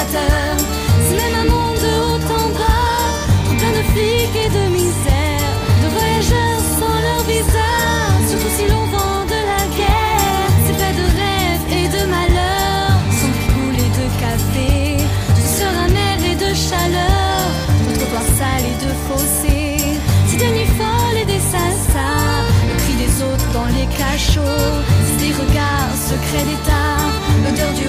spectateurs. C'est même un monde de haut en bas, trop plein de flics et de misère, de voyageurs sans leur visa, surtout si l'on vend de la guerre. C'est fait de rêves et de malheurs, sans coule et de café, de sueur amère et de chaleur, de trottoirs sales et de fossés, c'est des nuits folles et des salsas, le cri des autres dans les cachots, c'est des regards secrets d'état, l'odeur du